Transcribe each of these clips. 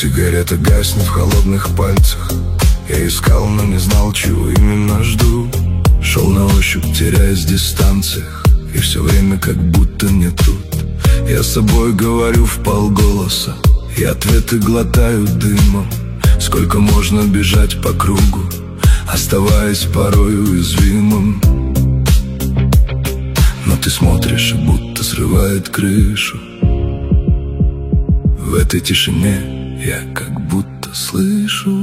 Сигарета гаснет в холодных пальцах. Я искал, но не знал, чего именно жду. Шел на ощупь, теряясь в дистанциях, и все время как будто не тут. Я с собой говорю вполголоса, и ответы глотаю дымом. Сколько можно бежать по кругу, оставаясь порой уязвимым. Но ты смотришь, и будто срывает крышу. В этой тишине я как будто слышу: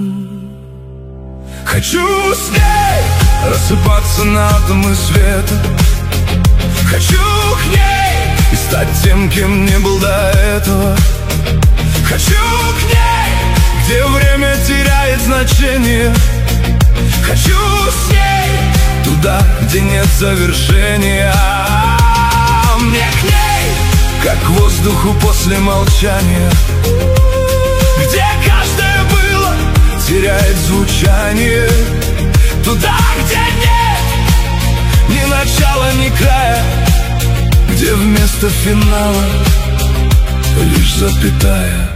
хочу с ней рассыпаться на атомы света. Хочу к ней и стать тем, кем не был до этого. Хочу к ней, где время теряет значение. Хочу с ней туда, где нет завершения. Мне к ней, как к воздуху после молчания, где каждое было теряет звучание. Туда, где нет ни начала, ни края, где вместо финала лишь запятая.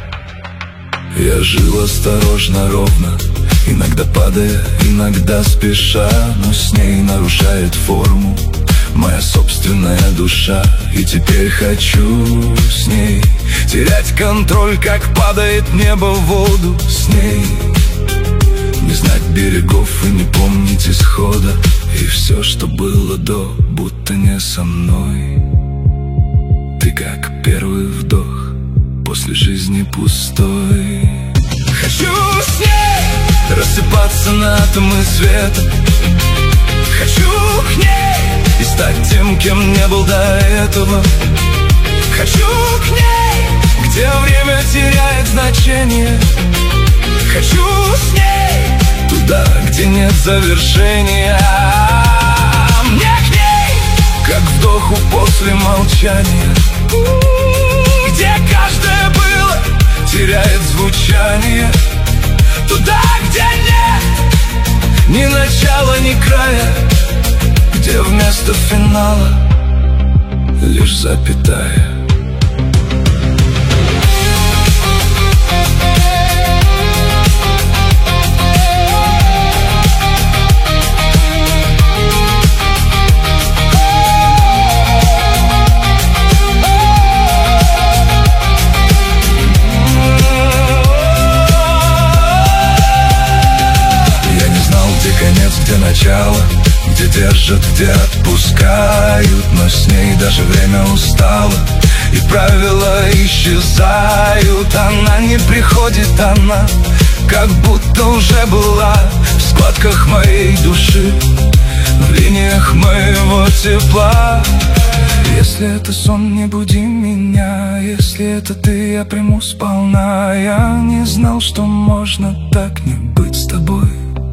Я жил осторожно, ровно, иногда падая, иногда спеша, но с ней нарушает форму моя собственная душа. И теперь хочу с ней терять контроль, как падает небо в воду. С ней не знать берегов и не помнить исхода. И все, что было до, будто не со мной. Ты как первый вдох после жизни пустой. Хочу с ней рассыпаться на атомы света. Хочу к ней и стать тем, кем не был до этого. Хочу к ней, где время теряет значение. Хочу с ней туда, где нет завершения. Мне к ней, как вдоху после молчания, где каждое было теряет звучание. Туда, где нет ни начала, ни края, где вместо финала лишь запятая. Где начало, где держат, где отпускают. Но с ней даже время устало, и правила исчезают. Она не приходит, она как будто уже была в складках моей души, в линиях моего тепла. Если это сон, не буди меня. Если это ты, я приму сполна. Я не знал, что можно так не быть с тобой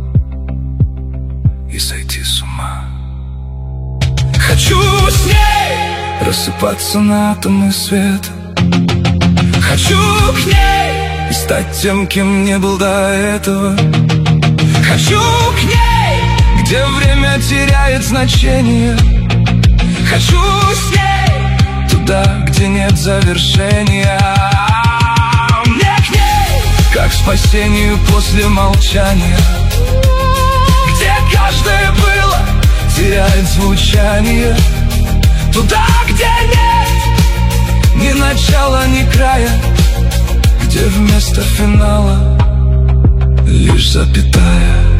и сойти с ума. Хочу с ней рассыпаться на атомы света. Хочу к ней и стать тем, кем не был до этого. Хочу к ней, где время теряет значение. Хочу с ней туда, где нет завершения. Мне к ней, как спасению после молчания, где каждое было теряет звучание. Туда, где нет ни начала, ни края, где вместо финала лишь запятая.